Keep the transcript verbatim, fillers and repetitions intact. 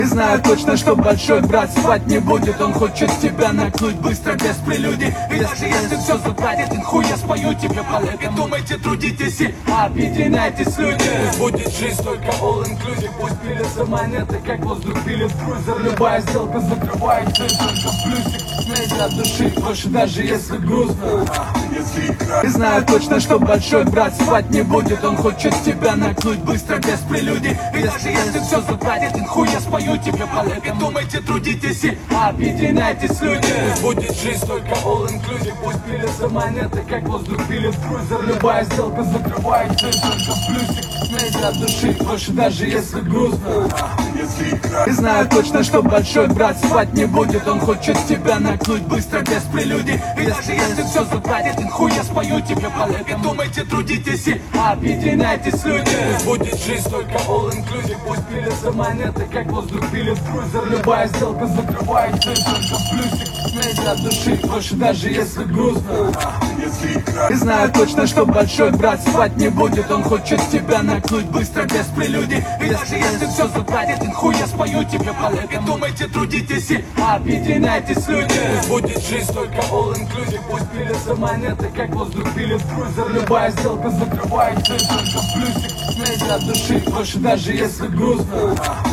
И знаю точно, что большой брат спать не будет. Он хочет тебя накнуть быстро, без прелюдий. И даже если все заплатит, хуй я спою тебе поэтому. Не думайте, трудитесь и объединяйтесь, люди. Пусть будет жизнь только all inclusive. Пусть пилятся монеты, как воздух пилит крузер. Любая сделка закрывается, и только в плюсик. Смейся от души, больше даже если грустно. И знаю точно, что большой брат спать не будет. Он хочет тебя накнуть быстро, без прелюдий. И даже если все заплатит, хуй я спою тебе поэтому. Не думайте, трудитесь и объединяйтесь, люди. Пусть будет жизнь только all inclusive. Пусть пилятся монеты, как воздух пилит крузер. Любая сделка закрывается, и только в плюсик. Смейся от души, больше даже если грустно. И знаю точно, что большой брат спать не будет. Он хочет тебя накнуть быстро, без прелюдий. И даже если все заплатит, хуй я спою тебе поэтому. Не думайте, трудитесь и объединяйтесь, люди. Пусть будет жизнь только all inclusive. Пусть пилятся монеты, как воздух пилит крузер. Любая сделка закрывается, и только в плюсик. Смейся от души, больше даже если грустно. И знаю точно, что большой брат спать не будет. Он хочет тебя накнуть быстро, без прелюдий. И даже если все заплатит, хуй я спою тебе поэтому. Не думайте, трудитесь и объединяйтесь, люди. Пусть будет жизнь только all inclusive. Пусть пилятся монеты, как воздух пилит крузер. Любая сделка закрывается, и только в плюсик. Смейся от души, больше даже если грустно.